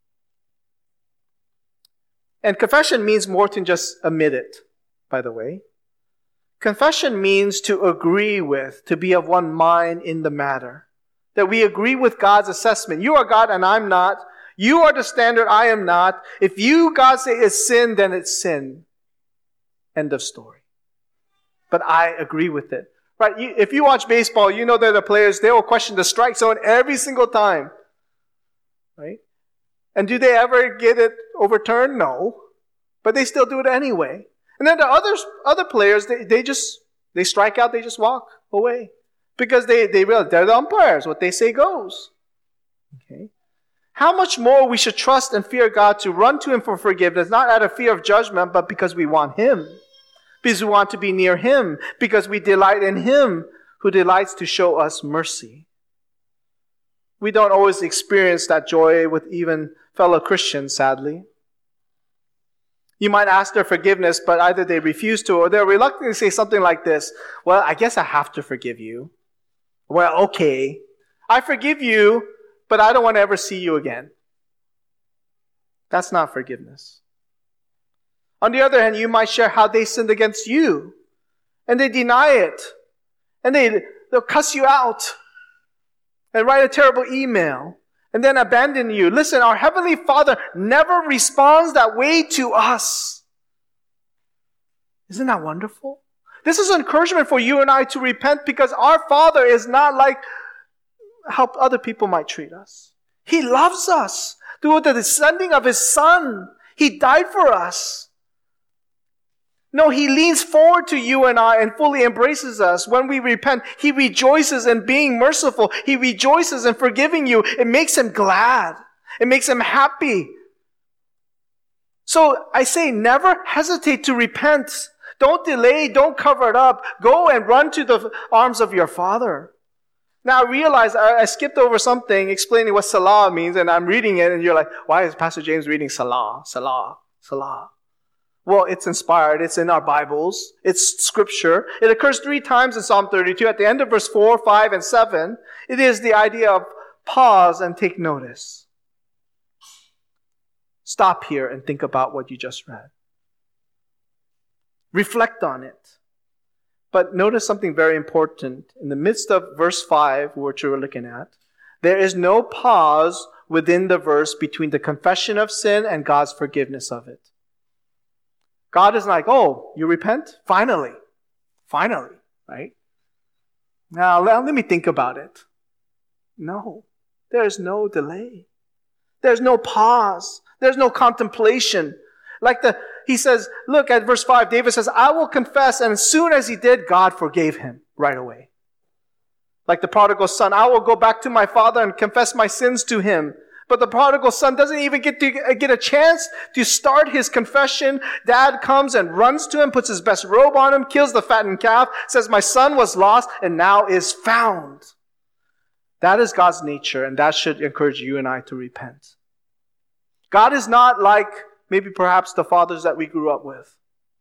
A: And confession means more than just admit it, by the way. Confession means to agree with, to be of one mind in the matter. That we agree with God's assessment. You are God and I'm not. You are the standard, I am not. If you, God, say it's sin, then it's sin. End of story. But I agree with it. Right? If you watch baseball, you know that the players, they will question the strike zone every single time. Right? And do they ever get it overturned? No. But they still do it anyway. And then the others, other players, they, they just, they strike out, they just walk away. Because they, they realize they're the umpires. What they say goes. Okay? How much more we should trust and fear God to run to him for forgiveness, not out of fear of judgment, but because we want him. Because we want to be near him. Because we delight in him who delights to show us mercy. We don't always experience that joy with even fellow Christians, sadly. You might ask their forgiveness, but either they refuse to or they're reluctant to say something like this. Well, I guess I have to forgive you. Well, okay. I forgive you, but I don't want to ever see you again. That's not forgiveness. On the other hand, you might share how they sinned against you. And they deny it. And they, they'll cuss you out. And write a terrible email. And then abandon you. Listen, our Heavenly Father never responds that way to us. Isn't that wonderful? This is encouragement for you and I to repent because our Father is not like how other people might treat us. He loves us through the descending of His Son. He died for us. No, He leans forward to you and I and fully embraces us. When we repent, He rejoices in being merciful. He rejoices in forgiving you. It makes Him glad. It makes Him happy. So I say, never hesitate to repent. Don't delay. Don't cover it up. Go and run to the arms of your Father. Now I realize I, I skipped over something explaining what Salah means, and I'm reading it, and you're like, why is Pastor James reading Salah, Salah, Salah? Well, it's inspired. It's in our Bibles. It's Scripture. It occurs three times in Psalm thirty-two. At the end of verse four, five, and seven, it is the idea of pause and take notice. Stop here and think about what you just read. Reflect on it. But notice something very important. In the midst of verse five, which we're looking at, there is no pause within the verse between the confession of sin and God's forgiveness of it. God is like, oh, you repent? Finally. Finally. Right? Now, let, let me think about it. No. There is no delay. There's no pause. There's no contemplation. Like the, he says, look at verse five, David says, I will confess, and as soon as he did, God forgave him right away. Like the prodigal son, I will go back to my father and confess my sins to him. But the prodigal son doesn't even get to get a chance to start his confession. Dad comes and runs to him, puts his best robe on him, kills the fattened calf, says, my son was lost and now is found. That is God's nature, and that should encourage you and I to repent. God is not like maybe perhaps the fathers that we grew up with.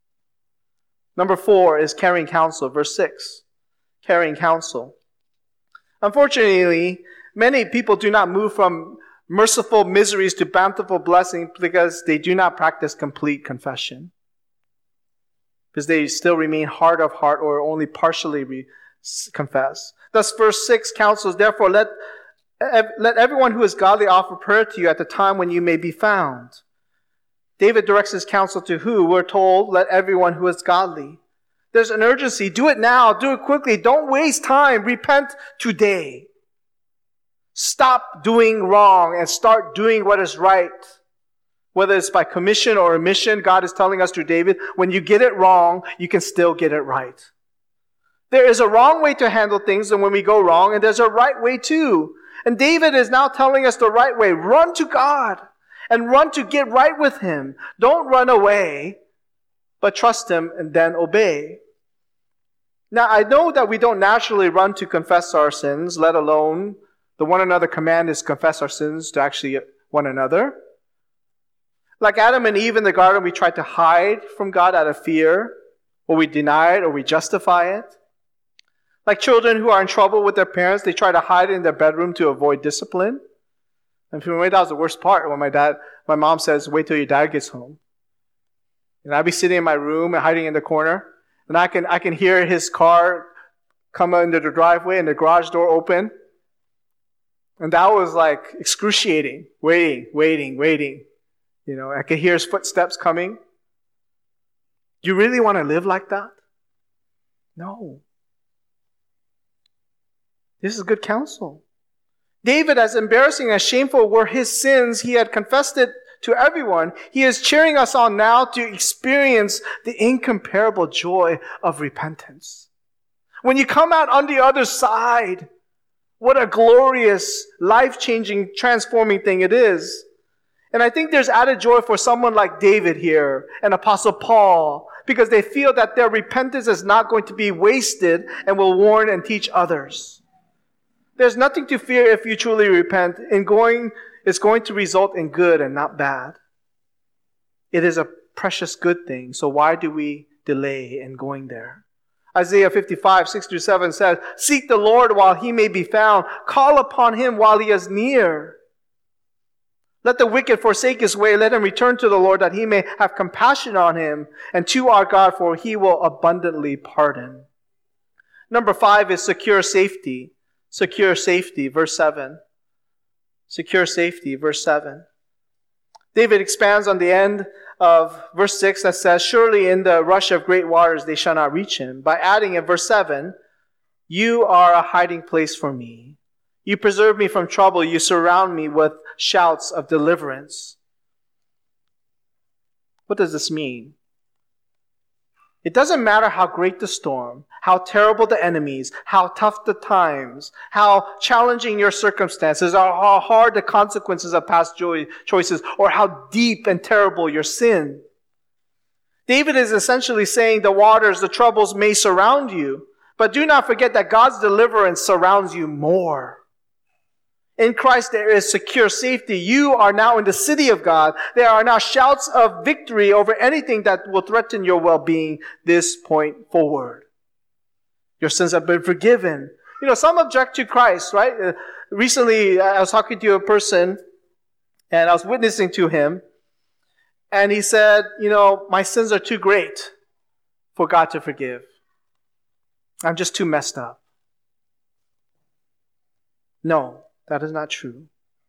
A: Number four is carrying counsel. Verse six, carrying counsel. Unfortunately, many people do not move from merciful miseries to bountiful blessing because they do not practice complete confession. Because they still remain hard of heart or only partially re- confess. Thus, verse six counsels, therefore, let, let everyone who is godly offer prayer to you at the time when you may be found. David directs his counsel to who? We're told, let everyone who is godly. There's an urgency. Do it now. Do it quickly. Don't waste time. Repent today. Stop doing wrong and start doing what is right. Whether it's by commission or omission, God is telling us through David, when you get it wrong, you can still get it right. There is a wrong way to handle things and when we go wrong, and there's a right way too. And David is now telling us the right way. Run to God. And run to get right with Him. Don't run away, but trust Him and then obey. Now, I know that we don't naturally run to confess our sins, let alone the one another command is confess our sins to actually one another. Like Adam and Eve in the garden, we tried to hide from God out of fear, or we deny it, or we justify it. Like children who are in trouble with their parents, they try to hide in their bedroom to avoid discipline. And for me, that was the worst part when my dad, my mom says, wait till your dad gets home. And I'd be sitting in my room and hiding in the corner. And I can, I can hear his car come into the driveway and the garage door open. And that was like excruciating. Waiting, waiting, waiting. You know, I could hear his footsteps coming. Do you really want to live like that? No. This is good counsel. David, as embarrassing and shameful were his sins, he had confessed it to everyone. He is cheering us on now to experience the incomparable joy of repentance. When you come out on the other side, what a glorious, life-changing, transforming thing it is. And I think there's added joy for someone like David here and Apostle Paul, because they feel that their repentance is not going to be wasted and will warn and teach others. There's nothing to fear if you truly repent. In going, it's going to result in good and not bad. It is a precious good thing. So why do we delay in going there? Isaiah fifty-five, six through seven says, seek the Lord while He may be found. Call upon Him while He is near. Let the wicked forsake his way. Let him return to the Lord that He may have compassion on him. And to our God, for He will abundantly pardon. Number five is secure safety. Secure safety, verse seven. Secure safety, verse seven. David expands on the end of verse six that says, surely in the rush of great waters they shall not reach him. By adding in verse seven, you are a hiding place for me. You preserve me from trouble. You surround me with shouts of deliverance. What does this mean? It doesn't matter how great the storm, how terrible the enemies, how tough the times, how challenging your circumstances, or how hard the consequences of past joy choices, or how deep and terrible your sin. David is essentially saying the waters, the troubles may surround you, but do not forget that God's deliverance surrounds you more. In Christ there is secure safety. You are now in the city of God. There are now shouts of victory over anything that will threaten your well-being this point forward. Your sins have been forgiven. You know, some object to Christ, right? Uh, recently, I was talking to a person, and I was witnessing to him, and he said, you know, my sins are too great for God to forgive. I'm just too messed up. No. That is not true.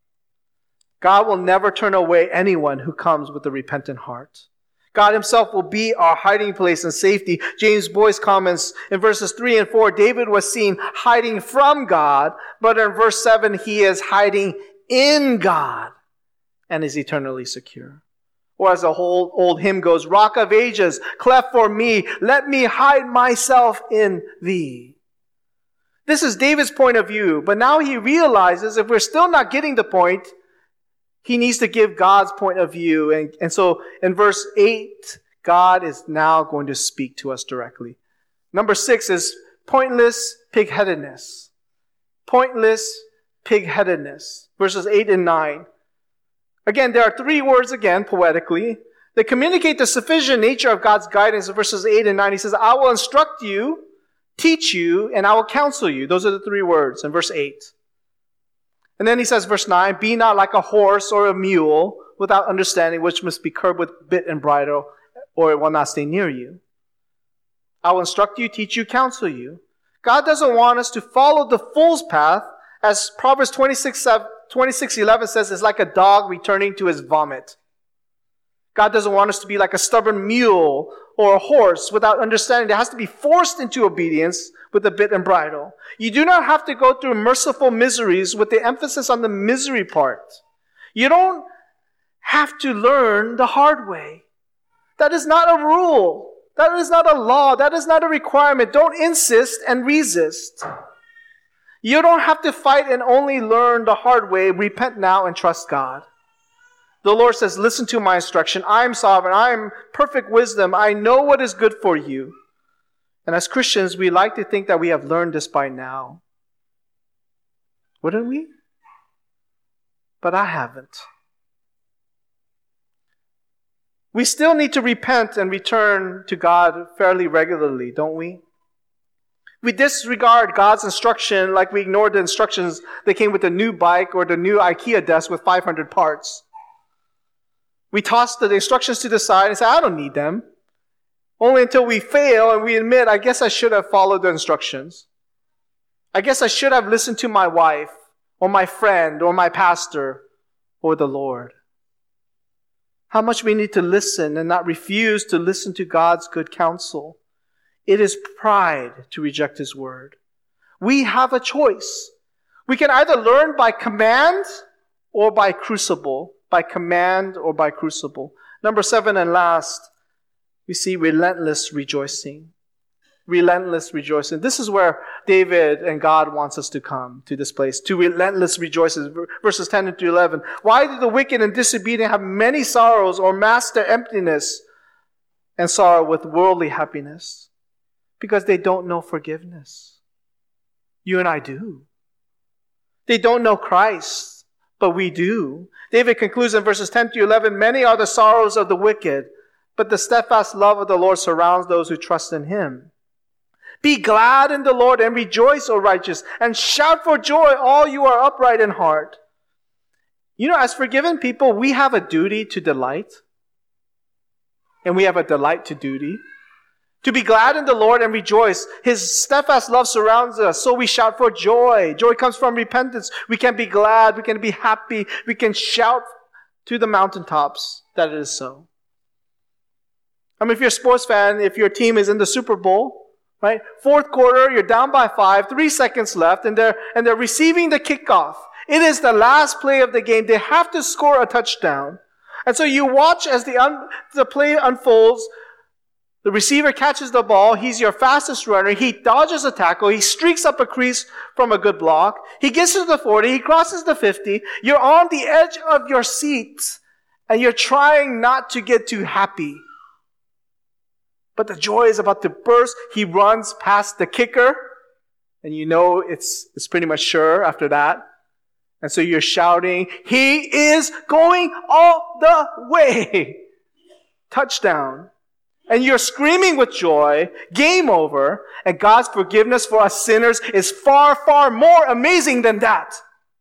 A: God will never turn away anyone who comes with a repentant heart. God himself will be our hiding place and safety. James Boyce comments in verses three and four, David was seen hiding from God, but in verse seven, he is hiding in God and is eternally secure. Or as the whole old hymn goes, Rock of Ages, cleft for me, let me hide myself in thee. This is David's point of view, but now he realizes if we're still not getting the point, he needs to give God's point of view. And, and so in verse eight, God is now going to speak to us directly. Number six is pointless pigheadedness. Pointless pigheadedness. Verses eight and nine. Again, there are three words again, poetically. They communicate the sufficient nature of God's guidance in verses eight and nine. He says, I will instruct you, teach you, and I will counsel you. Those are the three words in verse eight. And then he says, verse nine, be not like a horse or a mule without understanding, which must be curbed with bit and bridle, or it will not stay near you. I will instruct you, teach you, counsel you. God doesn't want us to follow the fool's path, as Proverbs twenty-six eleven says, is like a dog returning to his vomit. God doesn't want us to be like a stubborn mule or a horse without understanding. It has to be forced into obedience with a bit and bridle. You do not have to go through merciful miseries with the emphasis on the misery part. You don't have to learn the hard way. That is not a rule. That is not a law. That is not a requirement. Don't insist and resist. You don't have to fight and only learn the hard way. Repent now and trust God. The Lord says, listen to my instruction. I am sovereign. I am perfect wisdom. I know what is good for you. And as Christians, we like to think that we have learned this by now. Wouldn't we? But I haven't. We still need to repent and return to God fairly regularly, don't we? We disregard God's instruction like we ignored the instructions that came with the new bike or the new IKEA desk with five hundred parts. We toss the instructions to the side and say, I don't need them. Only until we fail and we admit, I guess I should have followed the instructions. I guess I should have listened to my wife or my friend or my pastor or the Lord. How much we need to listen and not refuse to listen to God's good counsel. It is pride to reject His word. We have a choice. We can either learn by command or by crucible. By command or by crucible. Number seven and last, we see relentless rejoicing. Relentless rejoicing. This is where David and God wants us to come to this place. To relentless rejoicing. Verses ten to eleven. Why do the wicked and disobedient have many sorrows or mask their emptiness and sorrow with worldly happiness? Because they don't know forgiveness. You and I do. They don't know Christ, but we do. David concludes in verses ten to eleven, many are the sorrows of the wicked, but the steadfast love of the Lord surrounds those who trust in Him. Be glad in the Lord and rejoice, O righteous, and shout for joy, all you are upright in heart. You know, as forgiven people, we have a duty to delight, and we have a delight to duty. To be glad in the Lord and rejoice. His steadfast love surrounds us, so we shout for joy. Joy comes from repentance. We can be glad. We can be happy. We can shout to the mountaintops that it is so. I mean, if you're a sports fan, if your team is in the Super Bowl, Right? Fourth quarter, you're down by five, three seconds left, and they're, and they're receiving the kickoff. It is the last play of the game. They have to score a touchdown. And so you watch as the, un, the play unfolds. The receiver catches the ball. He's your fastest runner. He dodges a tackle. He streaks up a crease from a good block. He gets to the forty. He crosses the fifty. You're on the edge of your seat, and you're trying not to get too happy. But the joy is about to burst. He runs past the kicker, and you know it's, it's pretty much sure after that. And so you're shouting, he is going all the way. Touchdown. And you're screaming with joy, game over, and God's forgiveness for us sinners is far, far more amazing than that.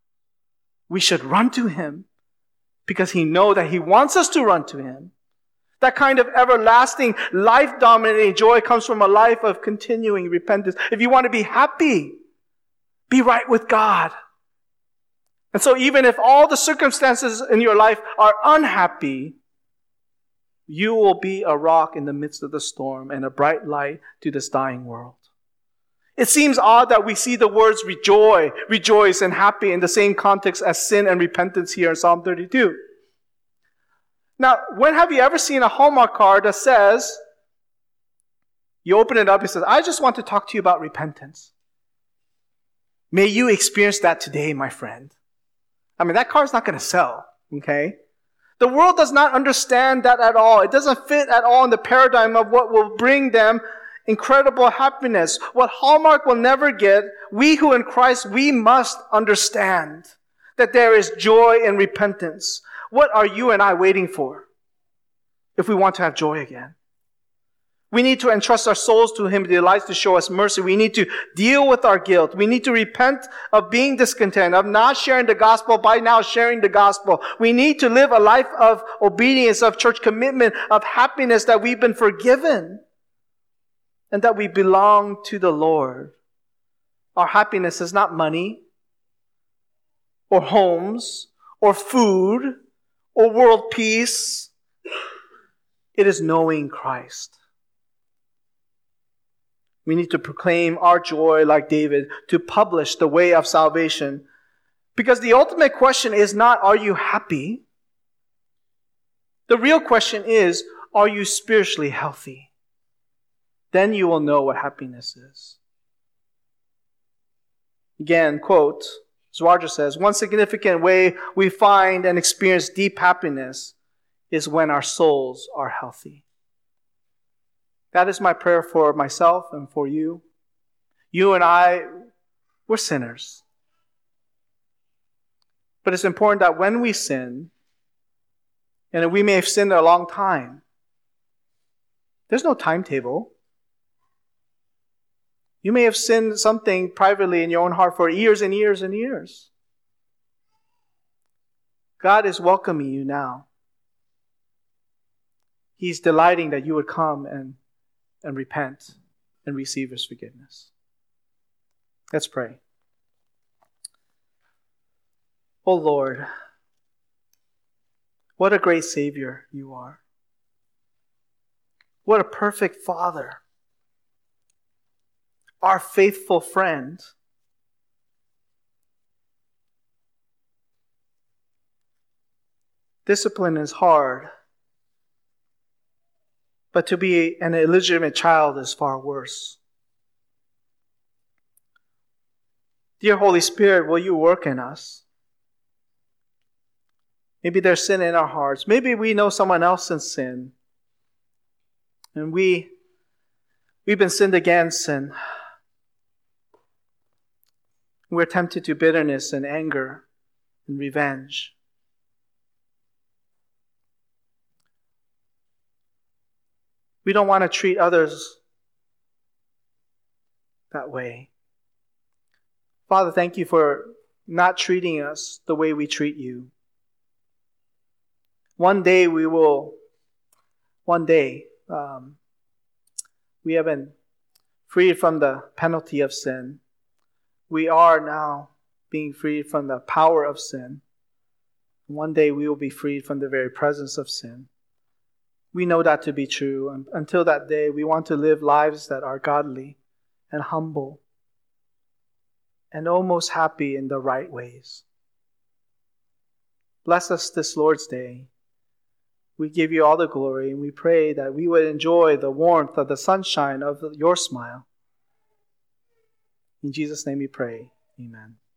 A: We should run to Him because He knows that He wants us to run to Him. That kind of everlasting, life-dominating joy comes from a life of continuing repentance. If you want to be happy, be right with God. And so even if all the circumstances in your life are unhappy, you will be a rock in the midst of the storm and a bright light to this dying world. It seems odd that we see the words rejoice, rejoice, and happy in the same context as sin and repentance here in Psalm thirty-two. Now, when have you ever seen a Hallmark card that says, you open it up, it says, I just want to talk to you about repentance. May you experience that today, my friend. I mean, that card's not going to sell, okay? The world does not understand that at all. It doesn't fit at all in the paradigm of what will bring them incredible happiness. What Hallmark will never get, we who in Christ, we must understand that there is joy in repentance. What are you and I waiting for if we want to have joy again? We need to entrust our souls to Him who delights to show us mercy. We need to deal with our guilt. We need to repent of being discontent, of not sharing the gospel by now sharing the gospel. We need to live a life of obedience, of church commitment, of happiness that we've been forgiven and that we belong to the Lord. Our happiness is not money or homes or food or world peace. It is knowing Christ. We need to proclaim our joy like David, to publish the way of salvation. Because the ultimate question is not, are you happy? The real question is, are you spiritually healthy? Then you will know what happiness is. Again, quote, as Roger says, one significant way we find and experience deep happiness is when our souls are healthy. That is my prayer for myself and for you. You and I, we're sinners. But it's important that when we sin, and we may have sinned a long time, there's no timetable. You may have sinned something privately in your own heart for years and years and years. God is welcoming you now. He's delighting that you would come and, and repent and receive His forgiveness. Let's pray. Oh Lord, what a great Savior you are. What a perfect Father. Our faithful friend. Discipline is hard, but to be an illegitimate child is far worse. Dear Holy Spirit, will you work in us? Maybe there's sin in our hearts. Maybe we know someone else in sin. And we, we've been sinned against, and we're tempted to bitterness and anger and revenge. We don't want to treat others that way. Father, thank you for not treating us the way we treat you. One day we will, one day, um, we have been freed from the penalty of sin. We are now being freed from the power of sin. One day we will be freed from the very presence of sin. We know that to be true. And until that day, we want to live lives that are godly, and humble and almost happy in the right ways. Bless us this Lord's Day. We give you all the glory, and we pray that we would enjoy the warmth of the sunshine of your smile. In Jesus' name we pray. Amen.